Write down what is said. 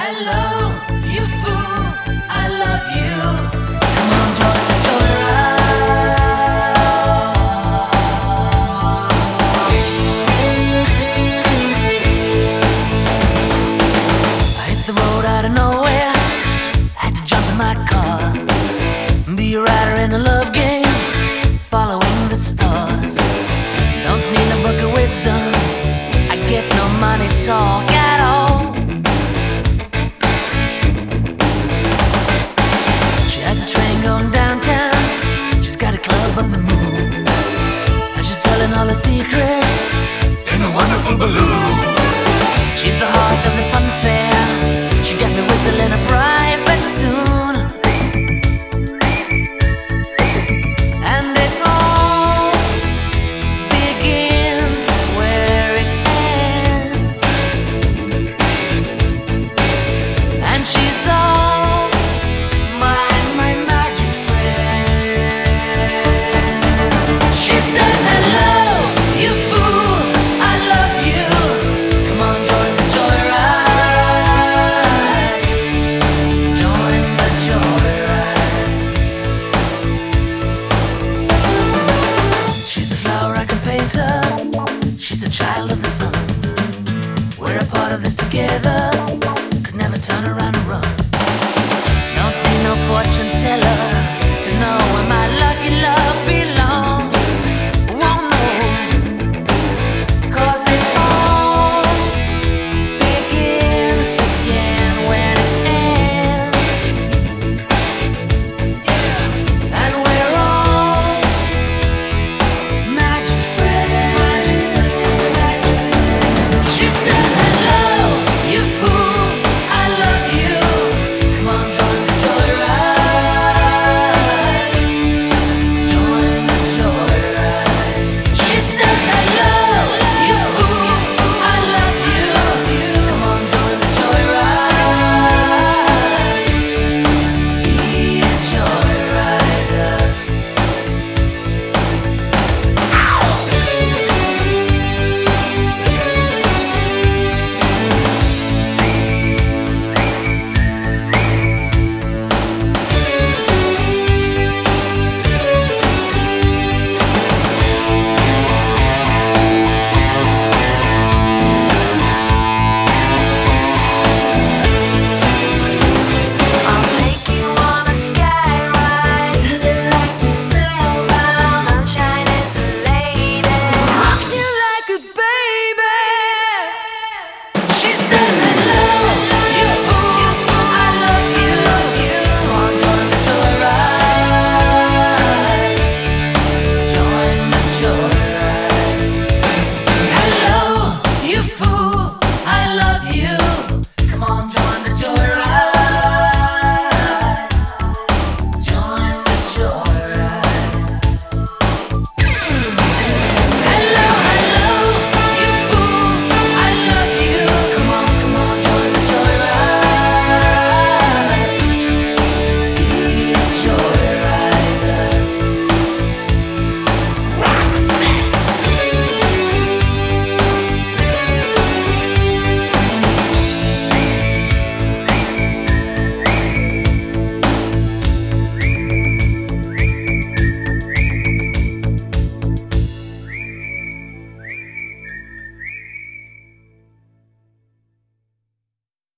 Hello, you fool, I love you. Come on, join the joyride. I hit the road out of nowhere, had to jump in my car, be a rider in a love game, following the stars. Don't need a book of wisdom, I get no money talk at all. She has a train going downtown, she's got a club on the moon, and she's telling all her secrets in a wonderful balloon. She's the heart of the fun fair, she got me whistling a private tune. And it all begins where it ends, and she's all my magic friend. She says, hello, you fool, I love you. Come on, join the joyride. Join the joyride. She's a flower I can paint her, she's a child of the sun. We're a part of this together.